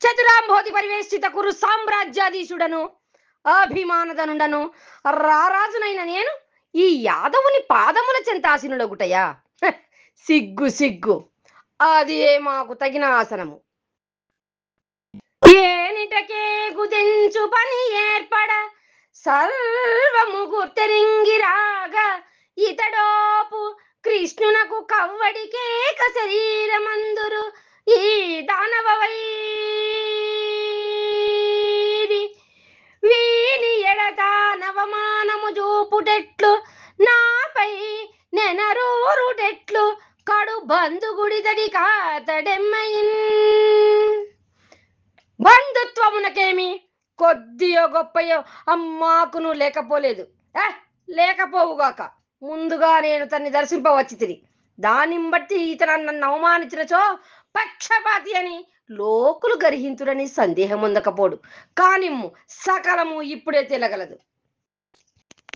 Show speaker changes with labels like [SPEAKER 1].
[SPEAKER 1] చతురాంబోధి పరివేష్టిత కురు సామ్రాజ్యాధీశుడను అభిమానదనుండను రారాజునైన నేను ఈ యాదవుని పాదముల చెంతాసీనుడగుటయా? సిగ్గు సిగ్గు, అది మాకు తగిన ఆసనము. ఏనిటకే గుదెంచు పని ఏర్పడ సర్వము గుర్తెరింగిరాగా ఇతడోపు కృష్ణునకు కవ్వడికేక శరీరమందురు ఈ దానవ వైరి వీని ఎడతానవమానము చూపుటెట్లు నాపై నెనరూరుటెట్లు కడు బంధుగుడిదడి కాతడెమ్మయిన్. బంధుత్వమునకేమి కొద్దియో గొప్పయో అమ్మాకును లేకపోలేదు. లేకపోవుగాక ముందుగా నేను తన్ని దర్శింపవచ్చి తిరిగి దానిని బట్టి ఇతను నన్ను అవమానించినచో పక్షపాతి అని లోకులు గర్హింతురని సందేహం ఉండకపోడు. కానిమ్ము, సకలము ఇప్పుడే తెలగలదు.